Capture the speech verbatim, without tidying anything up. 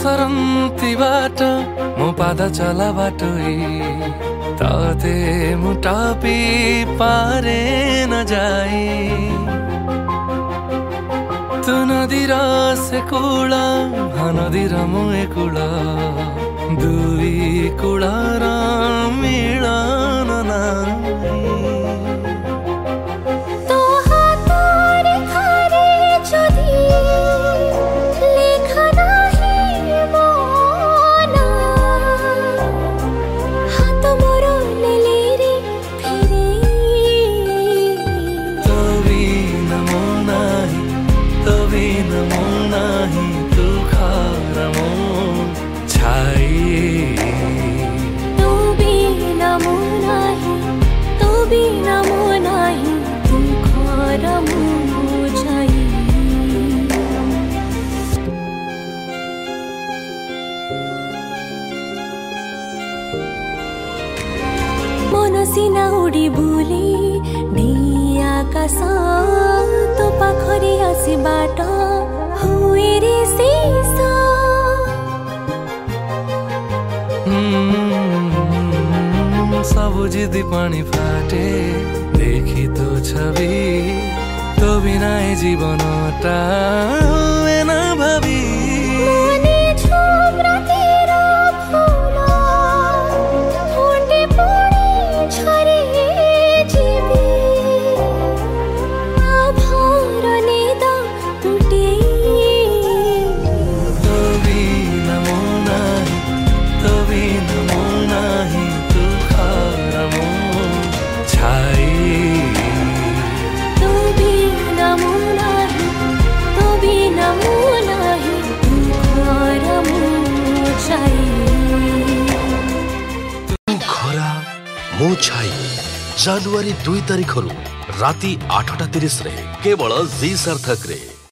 सरन्ती बाटो मो पाद चला बाटो ताते मुटापी पारे न जाई तू नदीर से कूल हाँ नदीर मुए कूल दुई कूलर मिलन नाही सिना उड़ी बुली ढिया आकाश तो पाखरी आसी बाट हुए रे शेष सब जिदी पानी फाटे देखी तो छवि तो बिना जीवनटा हुए ना भावी जनवरी दुई तारिख राति आठटा तीस केवल जी सार्थक रे।